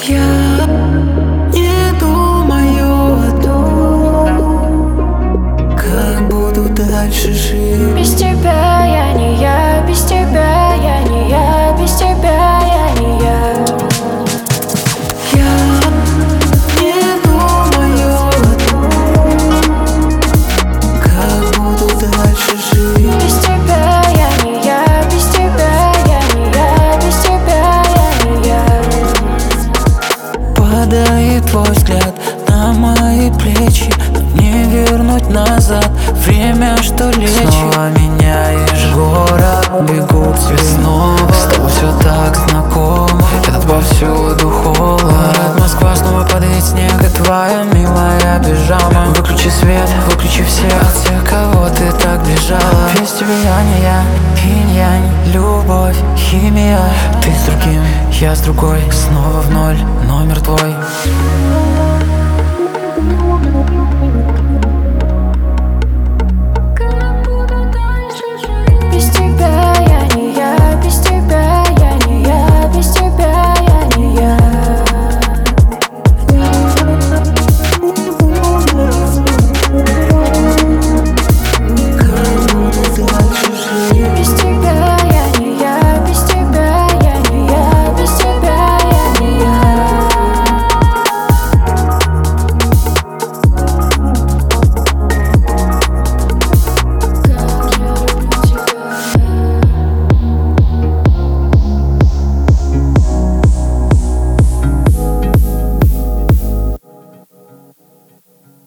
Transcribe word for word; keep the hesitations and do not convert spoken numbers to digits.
Я не думаю о том, как буду дальше жить. Без тебя я не я, без тебя я не я, без тебя я не я. Я не думаю о том, как буду дальше жить. Без тебя я не я, без тебя я не я, без тебя я не я. Падает твой взгляд на мои плечи, но не вернуть назад время, что лечит. Снова меняешь город, бегу к тебе снова. С тобой все так знакомо, этот повсюду холод. Москва снова падает снег, и твоя милая пижама. Выключи свет, выключи всех, от всех, кого ты так бежала. Без тебя я не я, инь-янь, любовь, химия. Ты с другим, я с другой, снова в ноль, номер твой.